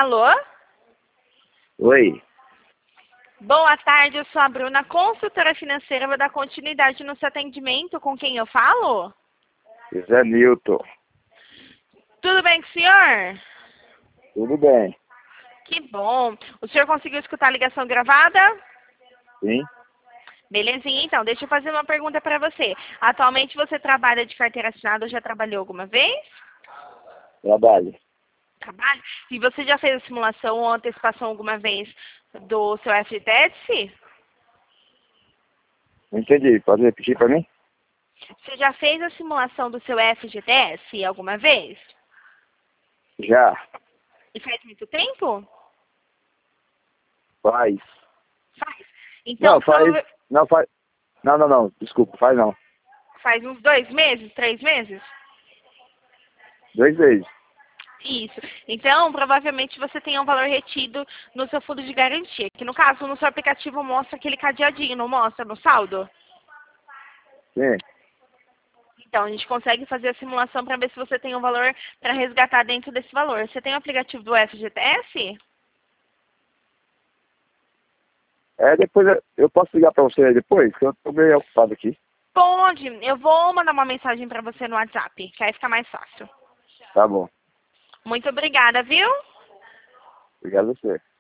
Alô? Oi, Boa tarde, eu sou a Bruna, consultora financeira. Vou dar continuidade no seu atendimento. Com quem eu falo? Zé Newton. Tudo bem com o senhor? Tudo bem? Que bom. O senhor conseguiu escutar a ligação gravada? Sim? Belezinha, então. Deixa eu fazer uma pergunta para você. Atualmente você trabalha de carteira assinada ou já trabalhou alguma vez? Trabalho. Trabalho. E você já fez a simulação ou antecipação alguma vez do seu FGTS? Não entendi. Pode repetir para mim? Você já fez a simulação do seu FGTS alguma vez? Já. E faz muito tempo? Faz. Faz. Então, Não, faz. Não, faz. Não. Desculpa, faz não. faz uns 2 meses, 3 meses? 2 vezes. Isso. Então, provavelmente você tem um valor retido no seu fundo de garantia, que no caso, no seu aplicativo mostra aquele cadeadinho, não mostra no saldo? Sim. Então, a gente consegue fazer a simulação para ver se você tem um valor para resgatar dentro desse valor. Você tem o aplicativo do FGTS? Depois eu posso ligar para você depois, que eu tô meio ocupado aqui. Pode. Eu vou mandar uma mensagem para você no WhatsApp, que aí fica mais fácil. Tá bom. Muito obrigada, viu? Obrigado a você.